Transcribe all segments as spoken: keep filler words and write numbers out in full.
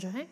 Okay.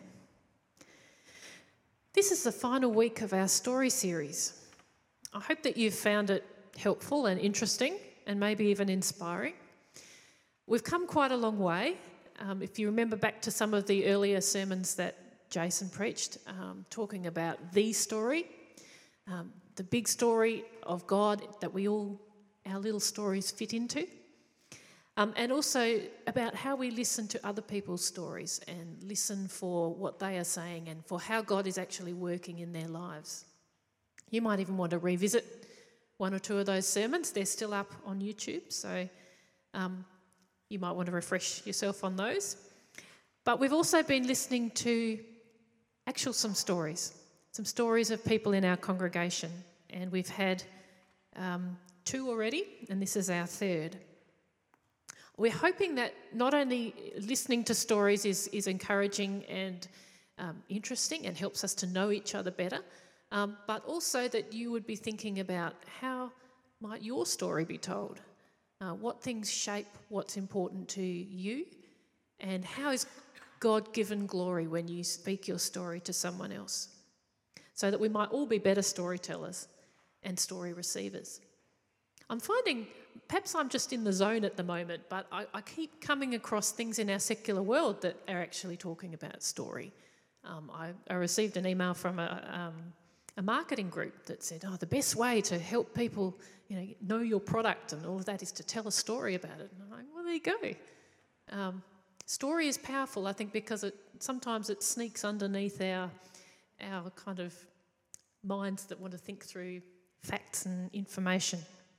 This is the final week of our story series. I hope that you've found it helpful and interesting and maybe even inspiring. We've come quite a long way. Um, if you remember back to some of the earlier sermons that Jason preached, um, talking about the story, um, the big story of God that we all, our little stories fit into. Um, and also about how we listen to other people's stories and listen for what they are saying and for how God is actually working in their lives. You might even want to revisit one or two of those sermons. They're still up on YouTube, so um, you might want to refresh yourself on those. But we've also been listening to actual some stories, some stories of people in our congregation, and we've had um, two already, and this is our third. We're hoping that not only listening to stories is, is encouraging and um, interesting and helps us to know each other better, um, but also that you would be thinking about how might your story be told? Uh, what things shape what's important to you? And how is God given glory when you speak your story to someone else? So that we might all be better storytellers and story receivers. I'm finding, perhaps I'm just in the zone at the moment, but I, I keep coming across things in our secular world that are actually talking about story. Um, I, I received an email from a, um, a marketing group that said, oh, the best way to help people, you know, know your product and all of that is to tell a story about it. And I'm like, well, there you go. Um, story is powerful, I think, because it sometimes it sneaks underneath our our kind of minds that want to think through facts and information.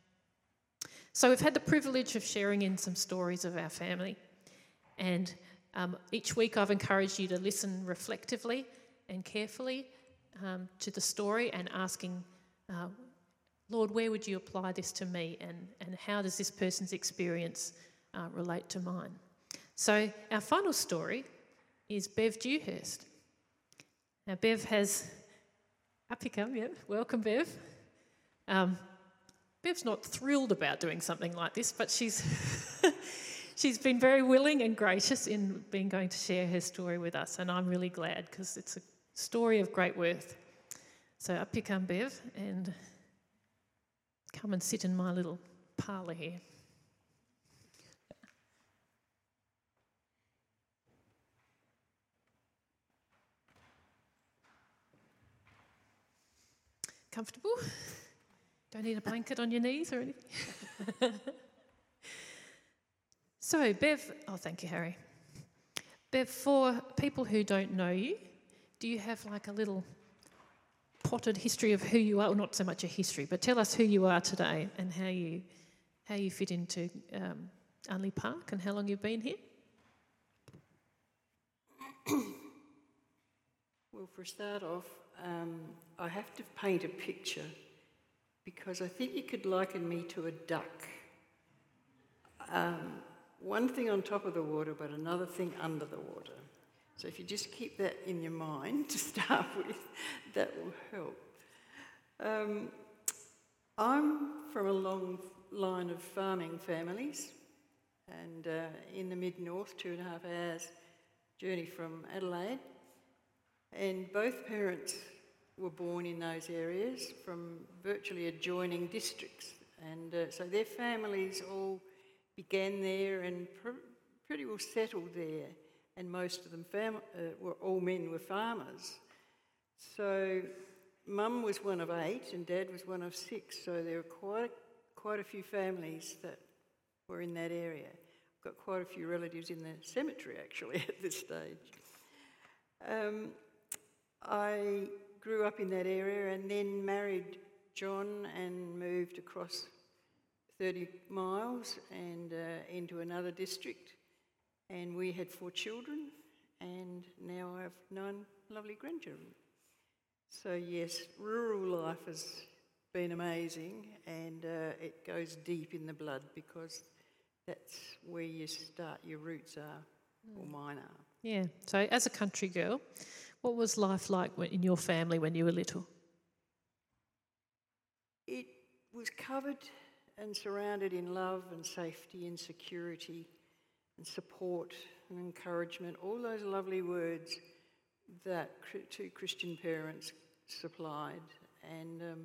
So we've had the privilege of sharing in some stories of our family, and um, each week I've encouraged you to listen reflectively and carefully um, to the story and asking, uh, Lord, where would you apply this to me, and, and how does this person's experience uh, relate to mine? So our final story is Bev Dewhurst. Now Bev has, up you come, yeah, welcome Bev. Um, Bev's not thrilled about doing something like this, but she's she's been very willing and gracious in being going to share her story with us, and I'm really glad because it's a story of great worth. So up you come, Bev, and come and sit in my little parlour here. Comfortable? Don't need a blanket on your knees or anything? So, Bev, oh, thank you, Harry. Bev, for people who don't know you, do you have like a little potted history of who you are? Well, not so much a history, but tell us who you are today and how you how you fit into um, Unley Park and how long you've been here. Well, for a start off, um, I have to paint a picture because I think you could liken me to a duck. Um, one thing on top of the water, but another thing under the water. So if you just keep that in your mind to start with, that will help. Um, I'm from a long line of farming families, and uh, in the mid-north, two and a half hours journey from Adelaide, and both parents were born in those areas from virtually adjoining districts, and uh, so their families all began there and pr- pretty well settled there, and most of them fam- uh, were all men were farmers. So Mum was one of eight and Dad was one of six, so there were quite quite a few families that were in that area. I've got quite a few relatives in the cemetery actually at this stage. Um, I grew up in that area and then married John and moved across thirty miles and uh, into another district, and we had four children, and now I have nine lovely grandchildren. So yes, rural life has been amazing, and uh, it goes deep in the blood because that's where you start, your roots are, or mine are. Yeah, so as a country girl, what was life like in your family when you were little? It was covered and surrounded in love and safety and security and support and encouragement, all those lovely words that two Christian parents supplied, and um,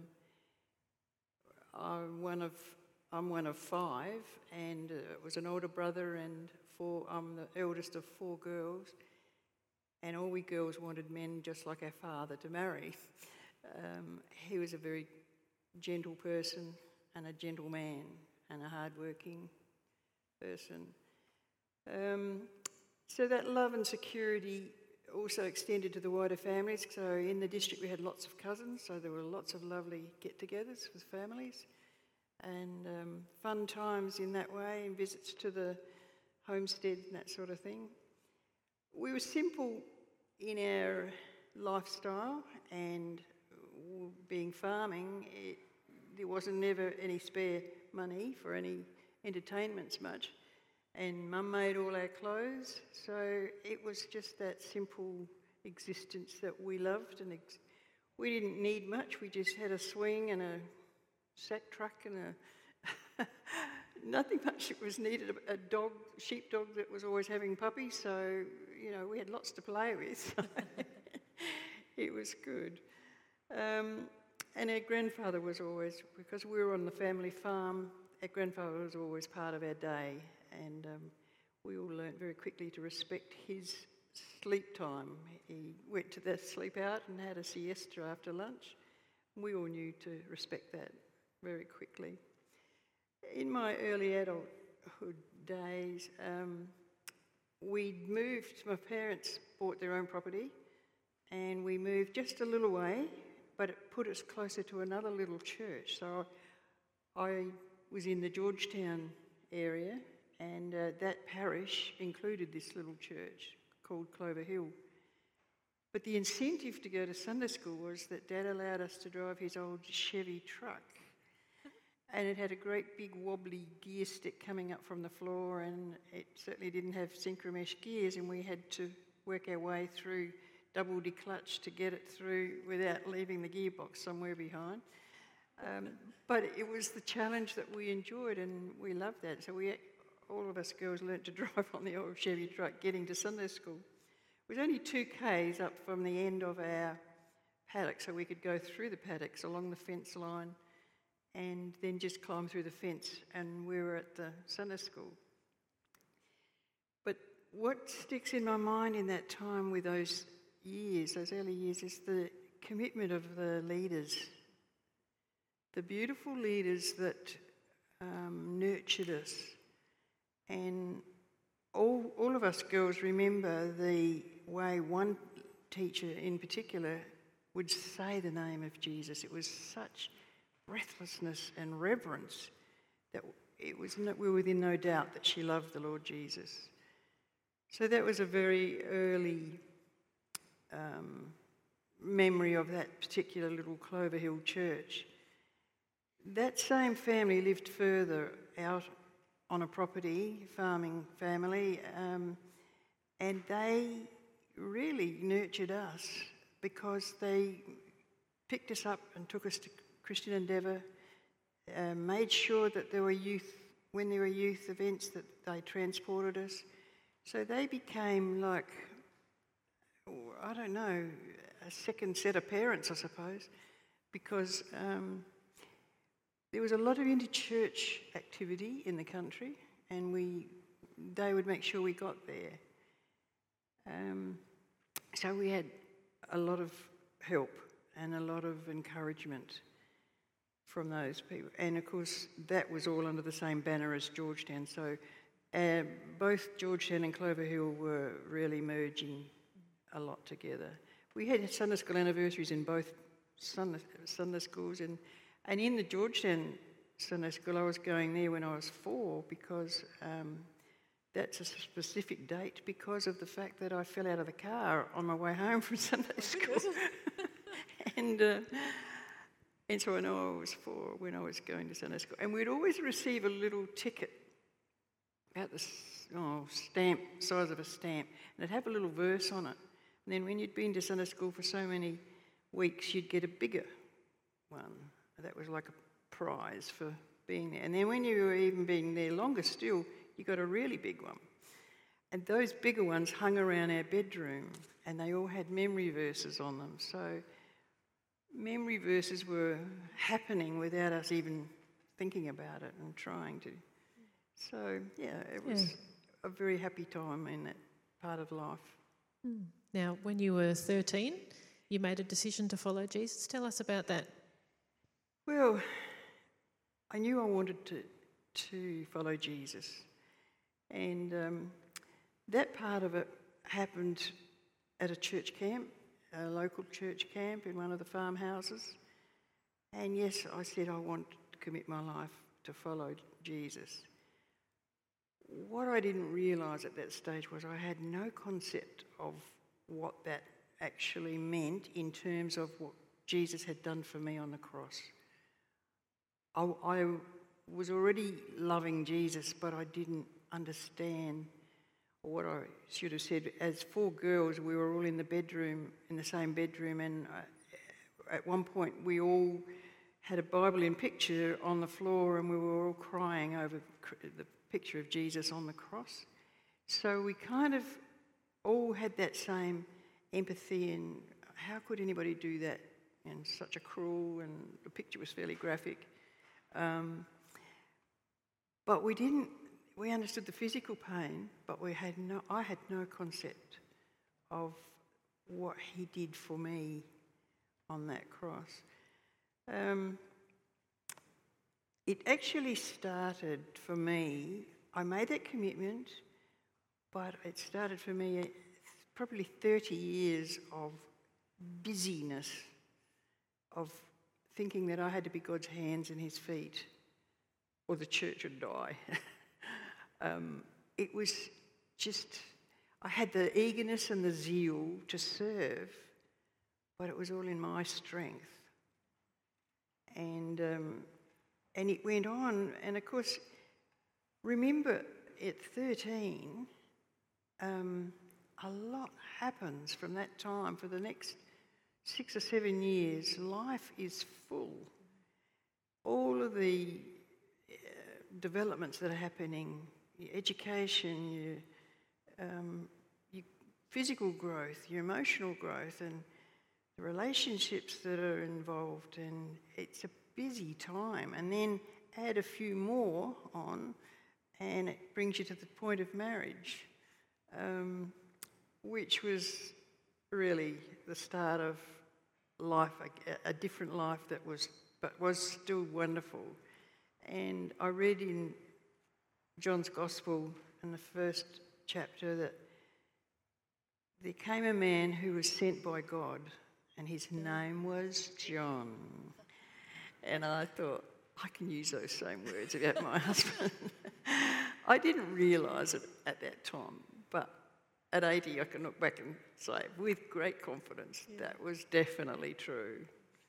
I'm one of I'm one of five, and uh, it was an older brother, and four. I'm the eldest of four girls, and all we girls wanted men just like our father to marry. Um, he was a very gentle person and a gentleman and a hard-working person. Um, so that love and security also extended to the wider families. So in the district we had lots of cousins, so there were lots of lovely get-togethers with families, and um, fun times in that way, and visits to the homestead and that sort of thing. We were simple in our lifestyle, and being farming, it, there wasn't never any spare money for any entertainments much, and Mum made all our clothes, so it was just that simple existence that we loved, and ex- we didn't need much. We just had a swing and a sack truck and a nothing much that was needed. A dog, sheepdog that was always having puppies, so you know we had lots to play with. It was good. Um, and our grandfather was always, because we were on the family farm, our grandfather was always part of our day, and um, we all learnt very quickly to respect his sleep time. He went to the sleep out and had a siesta after lunch. We all knew to respect that very quickly. In my early adulthood days, um, we moved, my parents bought their own property, and we moved just a little way, but it put us closer to another little church. So I was in the Georgetown area, and uh, that parish included this little church called Clover Hill. But the incentive to go to Sunday school was that Dad allowed us to drive his old Chevy truck, and it had a great big wobbly gear stick coming up from the floor, and it certainly didn't have synchromesh gears, and we had to work our way through double declutch to get it through without leaving the gearbox somewhere behind. Um, but it was the challenge that we enjoyed, and we loved that. So we, all of us girls learnt to drive on the old Chevy truck getting to Sunday school. It was only two k's up from the end of our paddock, so we could go through the paddocks along the fence line and then just climb through the fence, and we were at the Sunday school. But what sticks in my mind in that time with those years, those early years, is the commitment of the leaders, the beautiful leaders that um, nurtured us. And all, all of us girls remember the way one teacher in particular would say the name of Jesus. It was such breathlessness and reverence that it was no, we were within no doubt that she loved the Lord Jesus. So that was a very early Um, memory of that particular little Clover Hill church. That same family lived further out on a property, farming family, um, and they really nurtured us because they picked us up and took us to Christian Endeavour, uh, made sure that there were youth, when there were youth events, that they transported us. So they became like, I don't know, a second set of parents, I suppose, because um, there was a lot of inter-church activity in the country, and we, they would make sure we got there. Um, so we had a lot of help and a lot of encouragement from those people. And of course, that was all under the same banner as Georgetown. So uh, both Georgetown and Clover Hill were really merging a lot together. We had Sunday school anniversaries in both Sunday, Sunday schools, and, and in the Georgetown Sunday school, I was going there when I was four because um, that's a specific date because of the fact that I fell out of the car on my way home from Sunday school. and uh, and so I know I was four when I was going to Sunday school. And we'd always receive a little ticket, about the oh, stamp, size of a stamp, and it'd have a little verse on it. And then when you'd been to Sunday school for so many weeks, you'd get a bigger one. That was like a prize for being there. And then when you were even being there longer still, you got a really big one. And those bigger ones hung around our bedroom, and they all had memory verses on them. So memory verses were happening without us even thinking about it and trying to. So, yeah, it was yeah. a very happy time in that part of life. Mm. Now, when you were thirteen, you made a decision to follow Jesus. Tell us about that. Well, I knew I wanted to, to follow Jesus. And um, that part of it happened at a church camp, a local church camp in one of the farmhouses. And yes, I said I want to commit my life to follow Jesus. What I didn't realise at that stage was I had no concept of what that actually meant in terms of what Jesus had done for me on the cross. I, I was already loving Jesus, but I didn't understand what I should have said. As four girls, we were all in the bedroom, in the same bedroom, and uh, at one point we all had a Bible in picture on the floor, and we were all crying over the picture of Jesus on the cross. So we kind of all had that same empathy, and how could anybody do that? And such a cruel, and the picture was fairly graphic. Um, but we didn't, we understood the physical pain, but we had no, I had no concept of what he did for me on that cross. Um, it actually started for me, I made that commitment, but it started for me probably thirty years of busyness, of thinking that I had to be God's hands and his feet, or the church would die. um, it was just, I had the eagerness and the zeal to serve, but it was all in my strength. And um, and it went on, and of course, remember at thirteen, um, a lot happens from that time. For the next six or seven years, life is full. All of the uh, developments that are happening, your education, your, um, your physical growth, your emotional growth, and the relationships that are involved, and it's a busy time. And then add a few more on, and it brings you to the point of marriage, um, which was really the start of life, a, a different life that was, but was still wonderful. And I read in John's Gospel in the first chapter that there came a man who was sent by God, and his name was John. And I thought, I can use those same words about my husband. I didn't realise it at that time, but at eighty I can look back and say with great confidence yeah. that was definitely true.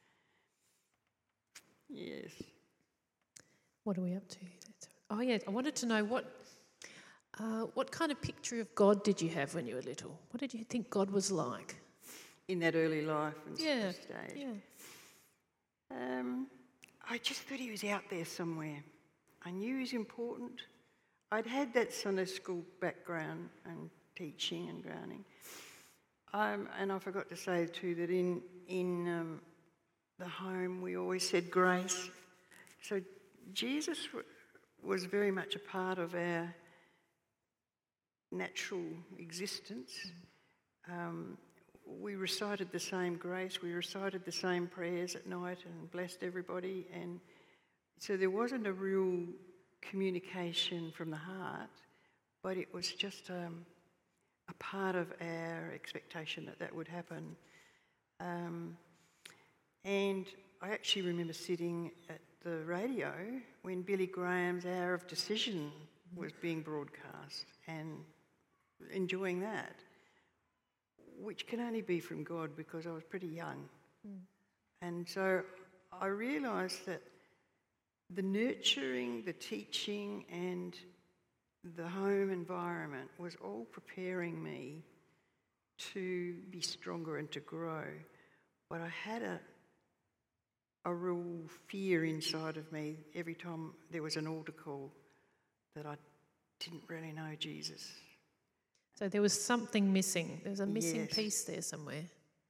Yes. What are we up to? Oh yeah, I wanted to know what uh, what kind of picture of God did you have when you were little? What did you think God was like? In that early life and yeah. stage? Yeah. Um, I just thought he was out there somewhere. I knew he was important. I'd had that Sunday school background and teaching and grounding. Um, and I forgot to say too that in, in um, the home we always said grace. So Jesus w- was very much a part of our natural existence. Um, we recited the same grace, we recited the same prayers at night and blessed everybody, and so there wasn't a real communication from the heart, but it was just um, a part of our expectation that that would happen. Um, and I actually remember sitting at the radio when Billy Graham's Hour of Decision was being broadcast and enjoying that, which can only be from God because I was pretty young. Mm. And so I realised that the nurturing, the teaching and the home environment was all preparing me to be stronger and to grow. But I had a, a real fear inside of me every time there was an altar call that I didn't really know Jesus. So there was something missing. There's a missing Yes. piece there somewhere.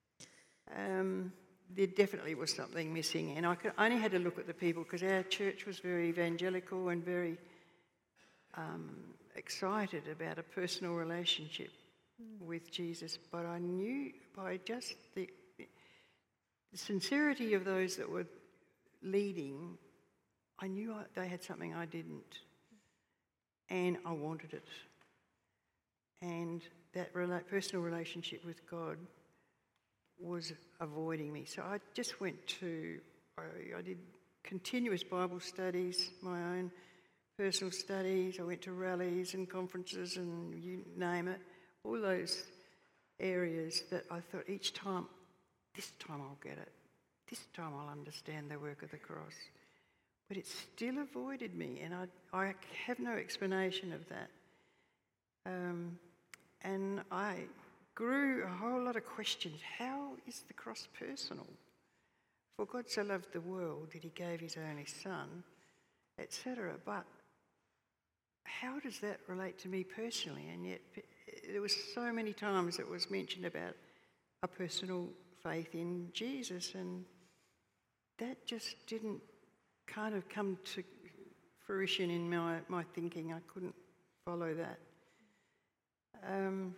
Um, there definitely was something missing, and I, could, I only had to look at the people because our church was very evangelical and very um, excited about a personal relationship mm. with Jesus. But I knew by just the, the sincerity of those that were leading, I knew I, they had something I didn't, and I wanted it. And that rela- personal relationship with God was avoiding me. So I just went to, I, I did continuous Bible studies, my own personal studies. I went to rallies and conferences and you name it, all those areas that I thought each time, this time I'll get it. This time I'll understand the work of the cross. But it still avoided me, and I, I have no explanation of that. Um, and I grew a whole lot of questions. How is the cross personal? For God so loved the world that he gave his only son, et cetera. But how does that relate to me personally? And yet there was so many times it was mentioned about a personal faith in Jesus, and that just didn't kind of come to fruition in my, my thinking. I couldn't follow that. Um,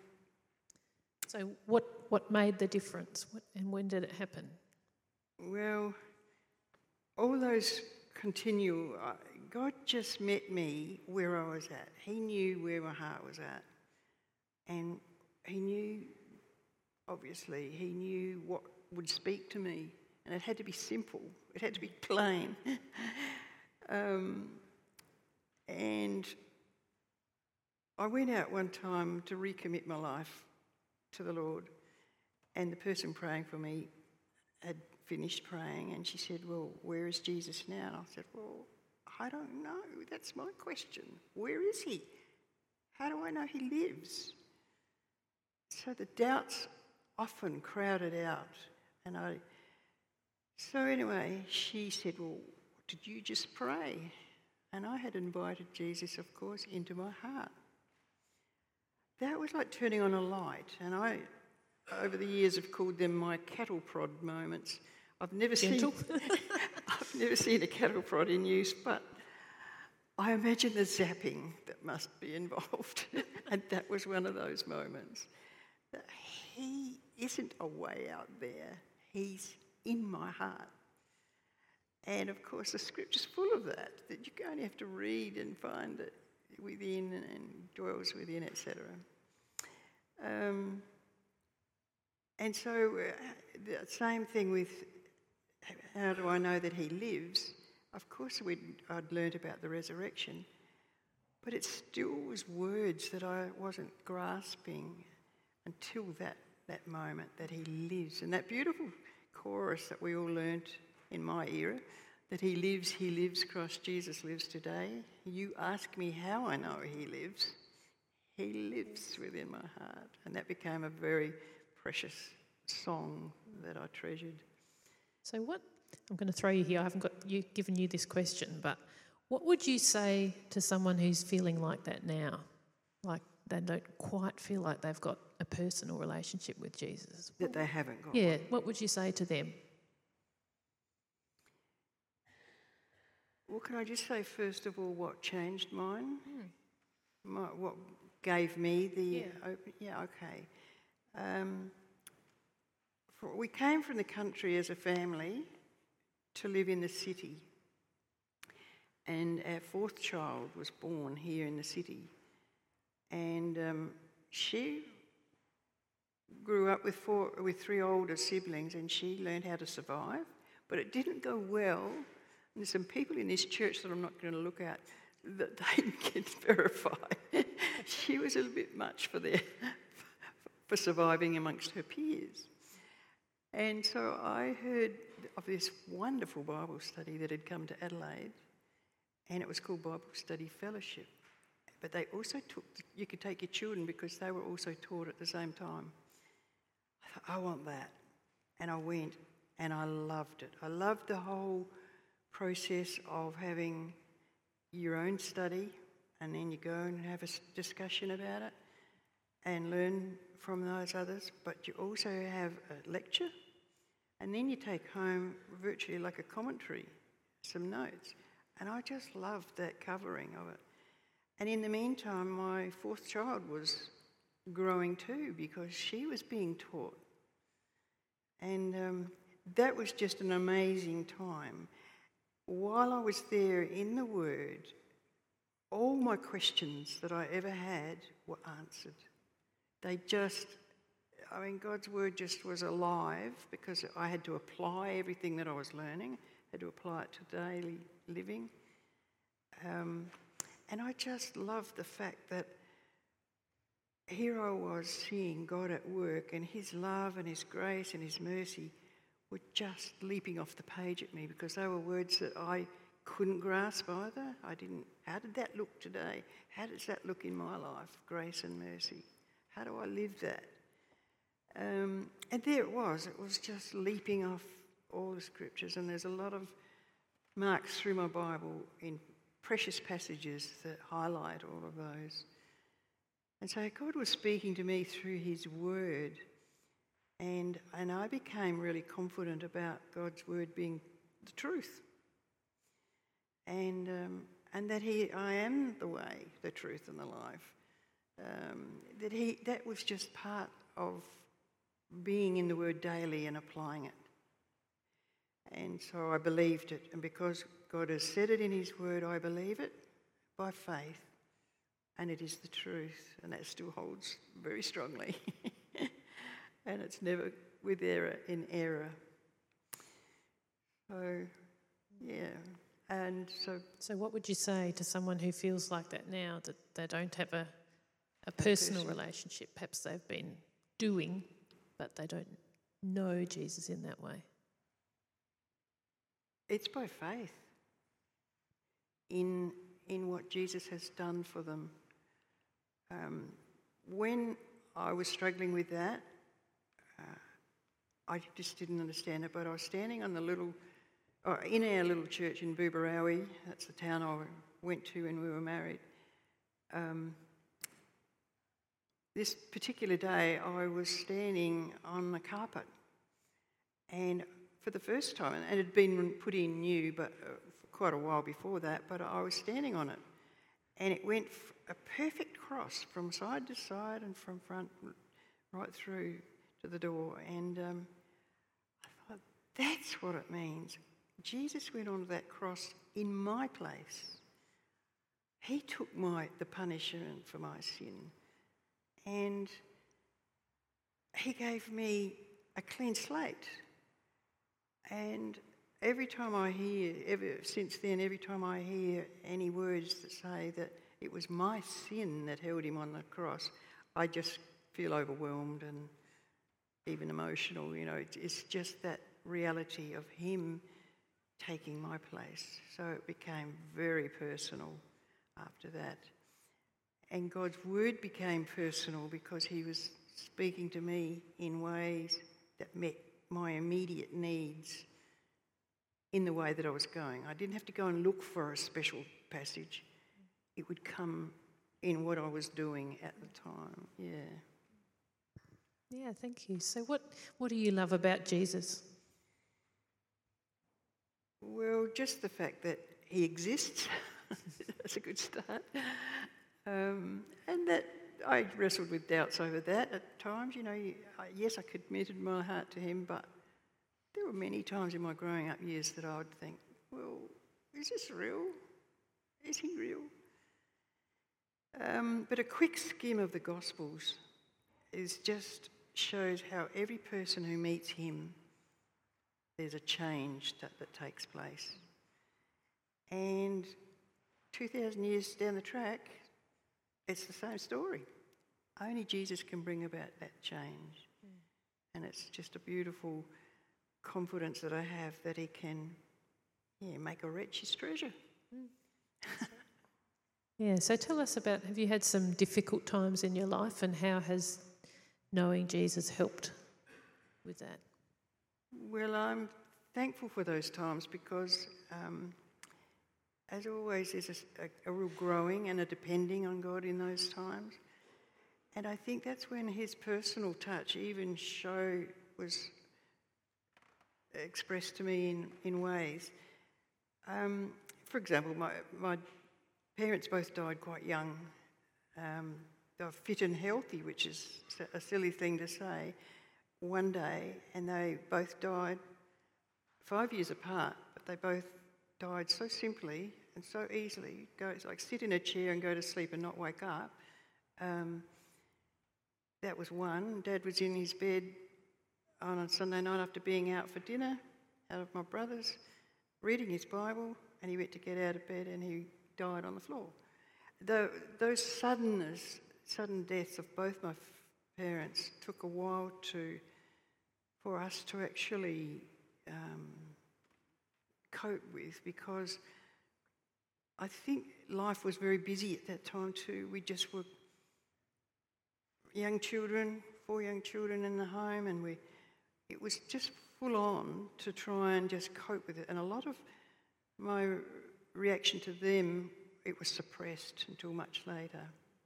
so what, what made the difference, what, and when did it happen? Well, all those continue. Uh, God just met me where I was at. He knew where my heart was at. And he knew, obviously, he knew what would speak to me. And it had to be simple. It had to be plain. um, and I went out one time to recommit my life to the Lord. And the person praying for me had finished praying, and she said, well, where is Jesus now? And I said, well, I don't know. That's my question. Where is he? How do I know he lives? So the doubts often crowded out. And I, so anyway, she said, well, did you just pray? And I had invited Jesus, of course, into my heart. That was like turning on a light. And I, over the years, have called them my cattle prod moments. I've never Gentle. seen I've never seen a cattle prod in use, but I imagine the zapping that must be involved. And that was one of those moments. That he isn't a way out there. He's in my heart. And of course, the scripture's full of that, that you only have to read and find it within and dwells within, et cetera. Um, and so uh, the same thing with how do I know that he lives? Of course, we'd, I'd learnt about the resurrection, but it still was words that I wasn't grasping until that, that moment, that he lives. And that beautiful chorus that we all learnt in my era, that he lives, he lives, Christ Jesus lives today. You ask me how I know he lives. He lives within my heart. And that became a very precious song that I treasured. So what, I'm going to throw you here, I haven't got you given you this question, but what would you say to someone who's feeling like that now? Like they don't quite feel like they've got a personal relationship with Jesus? That they haven't got Yeah, one. what would you say to them? Well, can I just say, first of all, what changed mine? Hmm. My, what gave me the... Yeah, open, yeah okay. Um, for, we came from the country as a family to live in the city. And our fourth child was born here in the city. And um, she grew up with four, with three older siblings, and she learned how to survive. But it didn't go well. And there's some people in this church that I'm not going to look at that they can verify. She was a little bit much for their, for surviving amongst her peers. And so I heard of this wonderful Bible study that had come to Adelaide, and it was called Bible Study Fellowship. But they also took, you could take your children because they were also taught at the same time. I thought, I want that. And I went, and I loved it. I loved the whole process of having your own study, and then you go and have a discussion about it. and learn from those others, but you also have a lecture, and then you take home virtually like a commentary, some notes. And I just loved that covering of it. And in the meantime, my fourth child was growing too, because she was being taught. And um, that was just an amazing time. While I was there in the Word, all my questions that I ever had were answered. They just, I mean, God's Word just was alive, because I had to apply everything that I was learning, had to apply it to daily living. Um, and I just loved the fact that here I was seeing God at work, and his love and his grace and his mercy were just leaping off the page at me, because they were words that I couldn't grasp either. I didn't, how did that look today? How does that look in my life? Grace and mercy. How do I live that? Um, and there it was. It was just leaping off all the scriptures, and there's a lot of marks through my Bible in precious passages that highlight all of those. And so God was speaking to me through his word, and, and I became really confident about God's word being the truth. And, um, and that he, I am the way, the truth and the life. Um, that he, that was just part of being in the word daily and applying it. And so I believed it, and because God has said it in his word, I believe it by faith. And it is the truth, and that still holds very strongly. And it's never with error in error. So, yeah. And so... So what would you say to someone who feels like that now, that they don't have a, a personal person. relationship? Perhaps they've been doing, but they don't know Jesus in that way. It's by faith in, in what Jesus has done for them. Um, when I was struggling with that, uh, I just didn't understand it, but I was standing on the little, uh, in our little church in Boobarawi, that's the town I went to when we were married. Um, this particular day, I was standing on the carpet, and for the first time, and it had been put in new, but uh, for quite a while before that, but I was standing on it, and it went f- a perfect cross from side to side and from front right through to the door. And um, I thought, that's what it means. Jesus went onto that cross in my place. He took my the punishment for my sin. And he gave me a clean slate. And every time I hear, ever since then, every time I hear any words that say that it was my sin that held him on the cross, I just feel overwhelmed and even emotional. You know, it's just that reality of him taking my place. So it became very personal after that. And God's word became personal because he was speaking to me in ways that met my immediate needs in the way that I was going. I didn't have to go and look for a special passage. It would come in what I was doing at the time, yeah. Yeah, thank you. So what, what do you love about Jesus? Well, just the fact that he exists. That's a good start. Um, and that I wrestled with doubts over that at times. You know, I, yes, I committed my heart to him, but there were many times in my growing up years that I would think, well, is this real? Is he real? Um, but a quick skim of the Gospels is just shows how every person who meets him, there's a change that, that takes place. And two thousand years down the track, it's the same story. Only Jesus can bring about that change. Mm. And it's just a beautiful confidence that I have that he can, yeah, make a wretch his treasure. Mm. Yeah, so tell us about, have you had some difficult times in your life, and how has knowing Jesus helped with that? Well, I'm thankful for those times because, um, as always, there's a, a, a real growing and a depending on God in those times. And I think that's when his personal touch even show was expressed to me in, in ways. Um, for example, my, my parents both died quite young. Um, they were fit and healthy, which is a silly thing to say, one day, and they both died five years apart, but they both died so simply and so easily. Go, it's like sit in a chair and go to sleep and not wake up. Um, that was one. Dad was in his bed on a Sunday night after being out for dinner, out of my brother's, reading his Bible, and he went to get out of bed and he died on the floor. The, those suddenness, sudden deaths of both my f- parents took a while to, for us to actually um, cope with, because I think life was very busy at that time too. We just were young children, four young children in the home, and we it was just full on to try and just cope with it. And a lot of my reaction to them, it was suppressed until much later.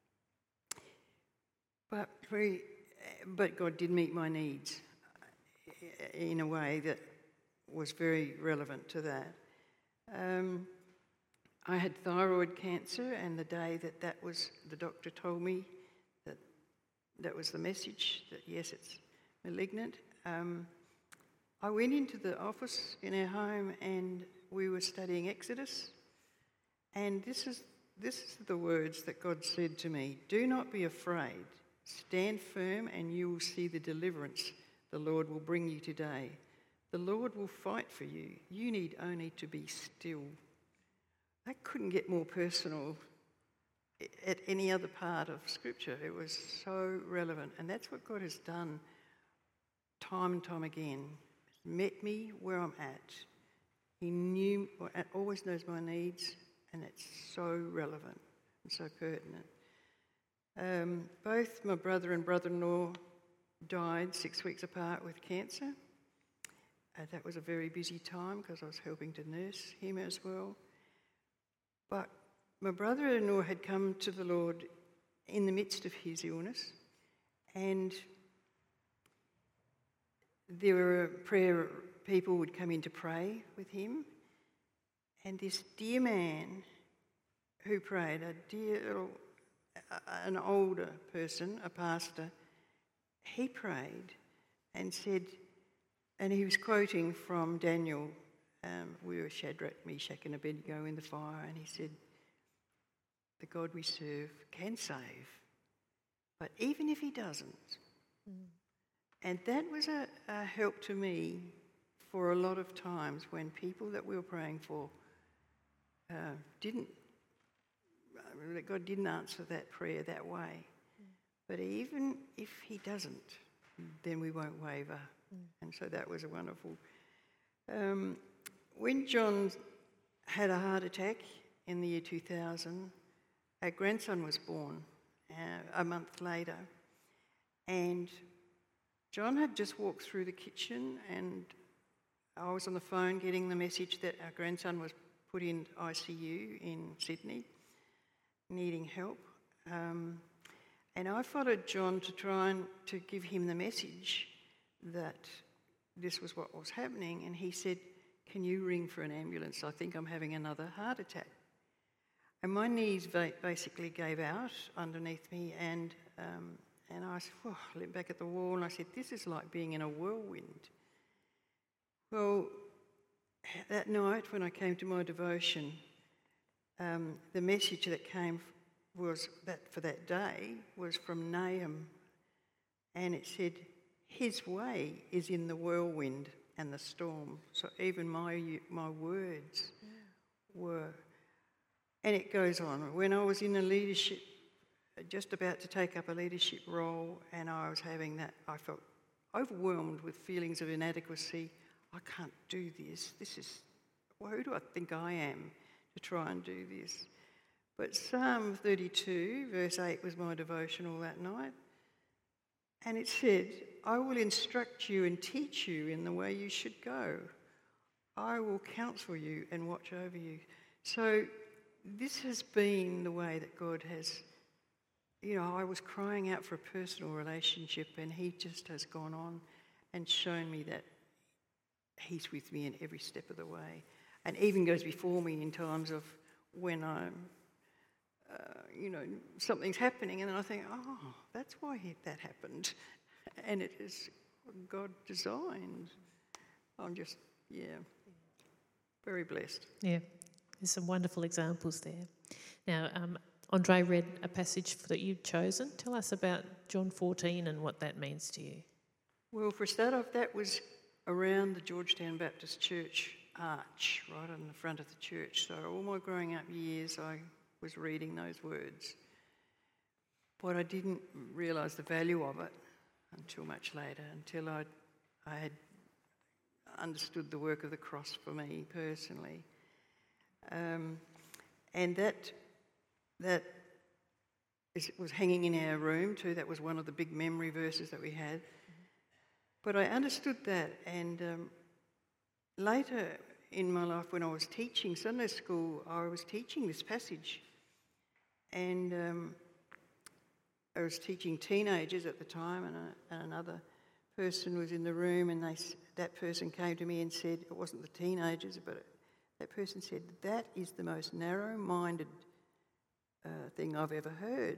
But we, but God did meet my needs in a way that was very relevant to that. Um, I had thyroid cancer, and the day that that was, the doctor told me that that was the message, that yes, it's malignant. Um, I went into the office in our home and we were studying Exodus, and this is this is the words that God said to me: "Do not be afraid. Stand firm, and you will see the deliverance the Lord will bring you today. The Lord will fight for you. You need only to be still." That couldn't get more personal at any other part of Scripture. It was so relevant, and that's what God has done time and time again. He's met me where I'm at. He knew, always knows my needs, and it's so relevant and so pertinent. Um, both my brother and brother-in-law died six weeks apart with cancer. Uh, that was a very busy time because I was helping to nurse him as well. But my brother-in-law had come to the Lord in the midst of his illness, and there were prayer people would come in to pray with him, and this dear man who prayed, a dear little, an older person, a pastor, he prayed and said, and he was quoting from Daniel. Um, we were Shadrach, Meshach and Abednego in the fire, and he said, the God we serve can save, but even if he doesn't. Mm. And that was a, a help to me for a lot of times when people that we were praying for uh, didn't, uh, God didn't answer that prayer that way. Mm. But even if he doesn't, then we won't waver. Mm. And so that was a wonderful. Um, when John had a heart attack in the year two thousand, our grandson was born uh, a month later, and John had just walked through the kitchen, and I was on the phone getting the message that our grandson was put in I C U in Sydney, needing help. Um, and I followed John to try and to give him the message that this was what was happening, and he said, "Can you ring for an ambulance? I think I'm having another heart attack." And my knees basically gave out underneath me, and um, and I said, oh, I looked back at the wall and I said, this is like being in a whirlwind. Well, that night when I came to my devotion, um, the message that came was that for that day was from Nahum, and it said, his way is in the whirlwind and the storm. So even my my words yeah. were, and it goes on. When I was in a leadership, just about to take up a leadership role, and I was having that, I felt overwhelmed with feelings of inadequacy. I can't do this. This is, well, who do I think I am to try and do this? But Psalm thirty-two, verse eight was my devotional that night. And it said, I will instruct you and teach you in the way you should go. I will counsel you and watch over you. So this has been the way that God has you know, I was crying out for a personal relationship, and he just has gone on and shown me that he's with me in every step of the way, and even goes before me in times of when I'm, uh, you know, something's happening, and then I think, oh, that's why he, that happened, and it is God designed. I'm just, yeah, very blessed. Yeah, there's some wonderful examples there. Now, um, Andre read a passage that you've chosen. Tell us about John fourteen and what that means to you. Well, for a start off, that was around the Georgetown Baptist Church arch, right on the front of the church. So all my growing up years, I was reading those words. But I didn't realise the value of it until much later, until I, I had understood the work of the cross for me personally. Um, and that that is, was hanging in our room too. That was one of the big memory verses that we had. But I understood that, and um, later in my life when I was teaching Sunday school, I was teaching this passage. And um, I was teaching teenagers at the time, and, a, and another person was in the room, and they, that person came to me and said, it wasn't the teenagers, but that person said, that is the most narrow-minded uh, thing I've ever heard.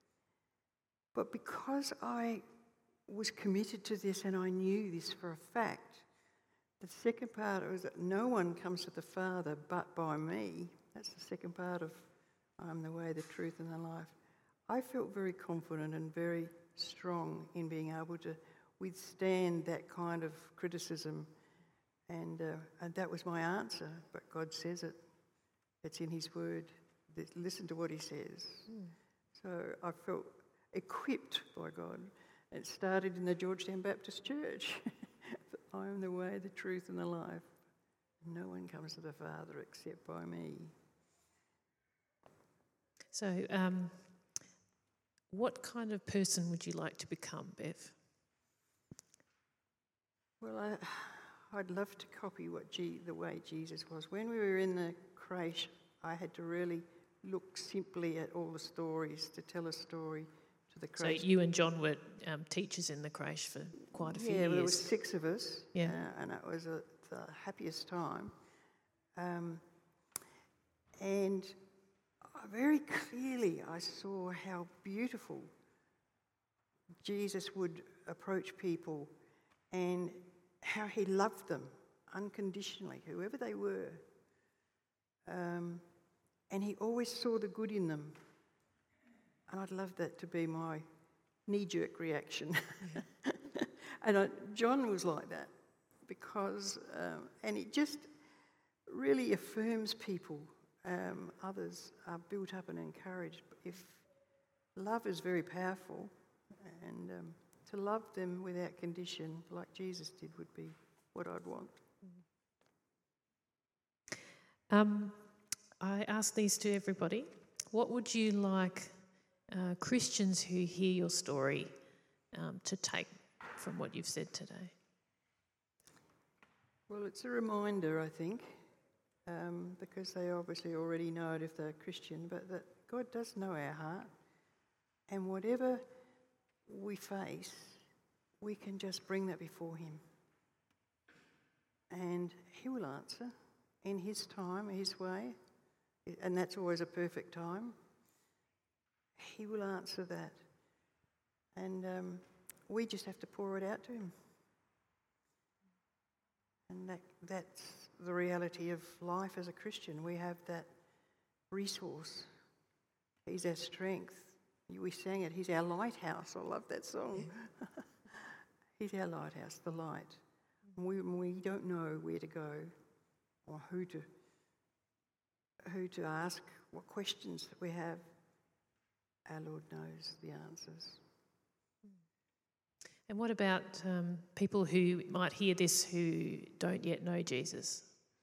But because I was committed to this and I knew this for a fact, the second part was that no one comes to the Father but by me. That's the second part of I'm the way, the truth and the life. I felt very confident and very strong in being able to withstand that kind of criticism, and, uh, and that was my answer. But God says it. It's in his word. Listen to what he says. Mm. So I felt equipped by God. It started in the Georgetown Baptist Church. I am the way, the truth and the life. No one comes to the Father except by me. So um, what kind of person would you like to become, Bev? Well, I, I'd love to copy what G, the way Jesus was. When we were in the creche, I had to really look simply at all the stories to tell a story to the creche. So you and John were um, teachers in the creche for quite a few yeah, years. Yeah, well, there was six of us, yeah. uh, and it was a, the happiest time. Um, and very clearly I saw how beautiful Jesus would approach people and how he loved them unconditionally, whoever they were. Um, and he always saw the good in them. And I'd love that to be my knee-jerk reaction. Yeah. and I, John was like that because, um, and it just really affirms people. Um, others are built up and encouraged. If love is very powerful, and um, to love them without condition, like Jesus did, would be what I'd want. Um, I ask these to everybody. What would you like uh, Christians who hear your story um, to take from what you've said today? Well, it's a reminder, I think, um, because they obviously already know it if they're Christian, but that God does know our heart, and whatever we face, we can just bring that before him. And he will answer in his time, his way, and that's always a perfect time. He will answer that. And um, we just have to pour it out to him. And that that's the reality of life as a Christian. We have that resource. He's our strength. We sang it, he's our lighthouse. I love that song. Yeah. He's our lighthouse, the light. We, we don't know where to go or who to who to ask, what questions that we have. Our Lord knows the answers. And what about um, people who might hear this who don't yet know Jesus?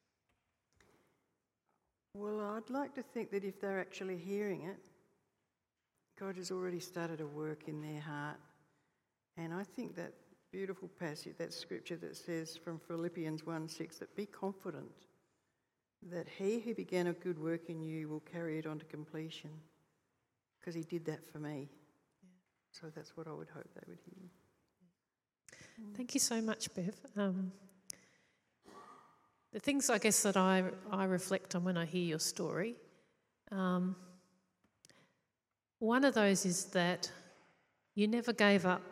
Well, I'd like to think that if they're actually hearing it, God has already started a work in their heart. And I think that beautiful passage, that scripture that says from Philippians one six, that be confident that he who began a good work in you will carry it on to completion, because he did that for me. So that's what I would hope they would hear. Thank you so much, Bev. Um, the things I guess that I, I reflect on when I hear your story, um, one of those is that you never gave up.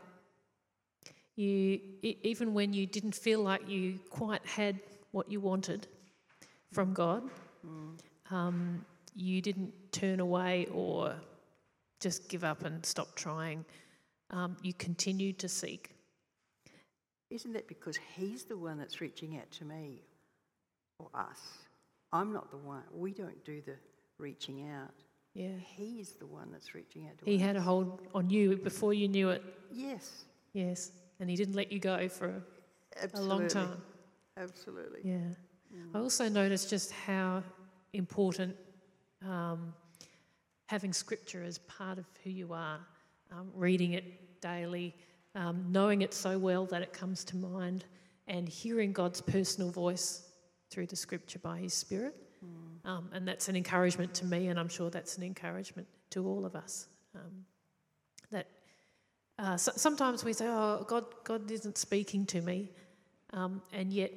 You, e- even when you didn't feel like you quite had what you wanted from God, Mm. um, you didn't turn away or just give up and stop trying. Um, you continued to seek. Isn't that because he's the one that's reaching out to me or us? I'm not the one. We don't do the reaching out. Yeah. He's the one that's reaching out to He us. had a hold on you before you knew it. Yes. Yes. And he didn't let you go for a, a Absolutely. long time. Absolutely. Yeah. Mm. I also noticed just how important um, having scripture as part of who you are, um, reading it daily, um, knowing it so well that it comes to mind, and hearing God's personal voice through the scripture by his Spirit. Mm. Um, and that's an encouragement to me, and I'm sure that's an encouragement to all of us. Um, that uh, so, sometimes we say, oh, God, God isn't speaking to me, um, and yet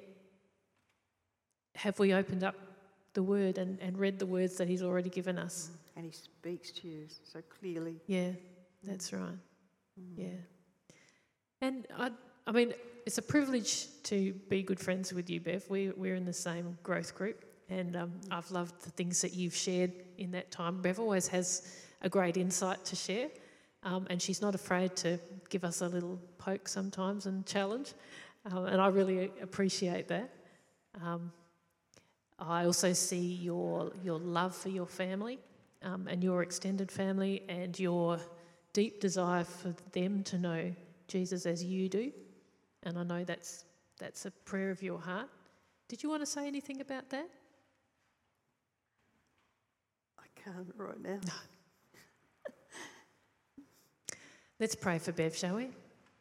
have we opened up the Word and, and read the words that he's already given us? Mm. And he speaks to you so clearly. Yeah, that's right. Mm. Yeah. And I, I mean, it's a privilege to be good friends with you, Bev. We, we're in the same growth group, and um, I've loved the things that you've shared in that time. Bev always has a great insight to share, um, and she's not afraid to give us a little poke sometimes and challenge, um, and I really appreciate that. Um, I also see your your love for your family um, and your extended family, and your deep desire for them to know Jesus as you do, and I know that's that's a prayer of your heart. Did you want to say anything about that? I can't right now. Let's pray for Bev, shall we?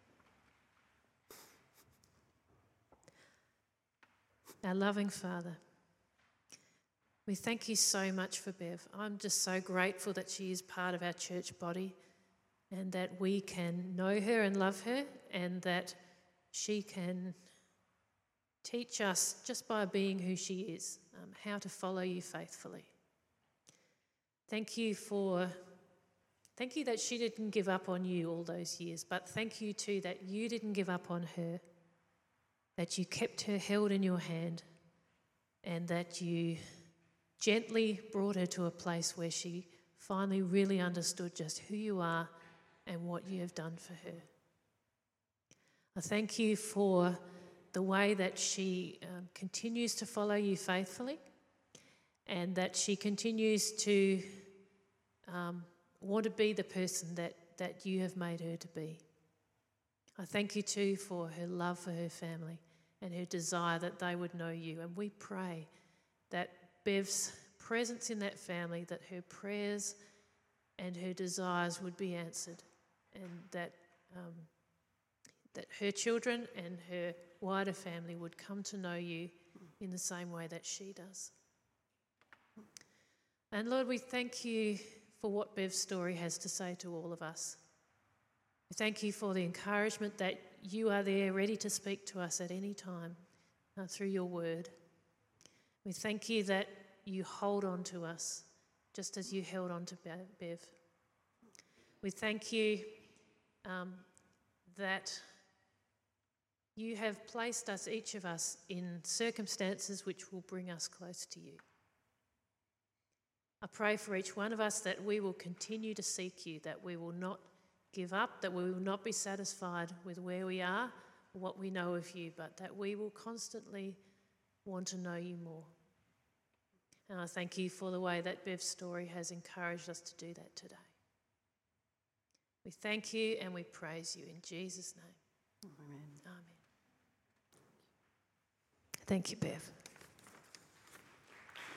Our loving Father, we thank you so much for Bev. I'm just so grateful that she is part of our church body, and that we can know her and love her, and that she can teach us, just by being who she is, um, how to follow you faithfully. Thank you for, thank you that she didn't give up on you all those years, but thank you too that you didn't give up on her, that you kept her held in your hand, and that you gently brought her to a place where she finally really understood just who you are and what you have done for her. I thank you for the way that she um, continues to follow you faithfully, and that she continues to um, want to be the person that, that you have made her to be. I thank you too for her love for her family and her desire that they would know you. And we pray that Bev's presence in that family, that her prayers and her desires would be answered, and that um, that her children and her wider family would come to know you in the same way that she does. And Lord, we thank you for what Bev's story has to say to all of us. We thank you for the encouragement that you are there ready to speak to us at any time uh, through your word. We thank you that you hold on to us just as you held on to Bev. We thank you um, that you have placed us, each of us, in circumstances which will bring us close to you. I pray for each one of us that we will continue to seek you, that we will not give up, that we will not be satisfied with where we are or what we know of you, but that we will constantly want to know you more. And I thank you for the way that Bev's story has encouraged us to do that today. We thank you and we praise you in Jesus' name. Amen. Amen. Thank you, Bev.